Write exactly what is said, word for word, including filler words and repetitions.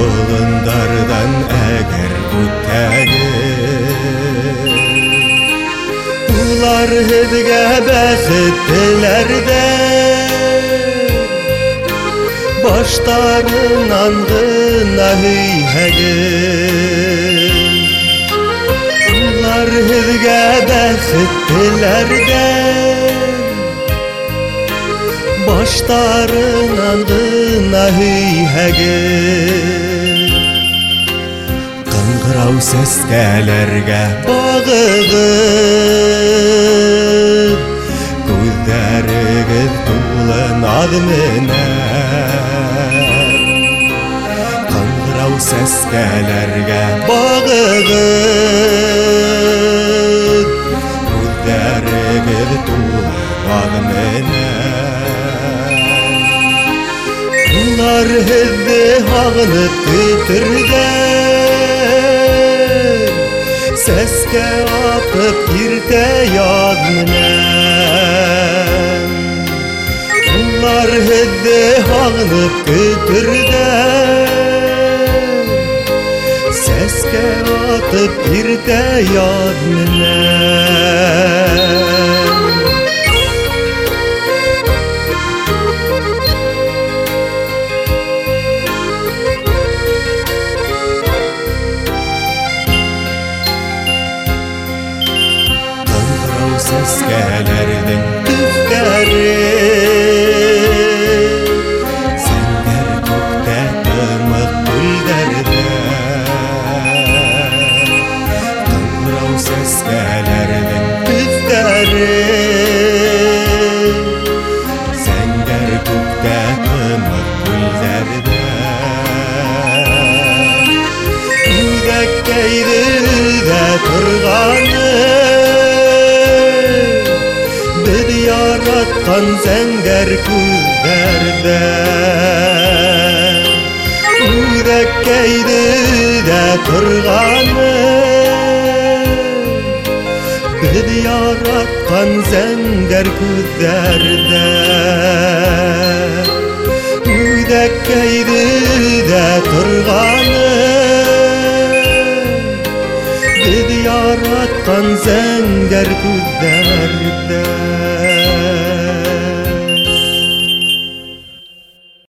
Болындардан әгер күттәгі Улар һеҙгә бәхеттеләрдә Баштарынан ғына һөйһәгеҙ Улар һеҙгә бәхеттеләрдә Баштарынан ғына һөйһәгеҙ Қыңғырау сәскәләргә бағығыҙ Күҙҙәрегеҙ тулы наҙ менән Қыңғырау сәскәләргә бағығыҙ Күҙҙәрегеҙ тулы наҙ менән Улар һеҙҙе һағынып көтөргән Сәскә атып иртә яҙ менән Улар һеҙҙе һағынып көтөргән Сәскә атып иртә яҙ менән Сәскәләрҙең төҫтәре Сәңгәр күктә тымыҡ күлдәрҙә Ҡыңғырау сәскәләрҙең төҫтәре Сәңгәр күктә тымыҡ күлдәрҙә Үҙәккәйҙе үҙә торғаны Беҙ яратҡан зәңгәр күҙҙәрҙә Үҙәккәйҙе үҙә торғаны Беҙ яратҡан зәңгәр күҙҙәрҙә Үҙәккәйҙе үҙә торғаны Беҙ яратҡан зәңгәр күҙҙәрҙә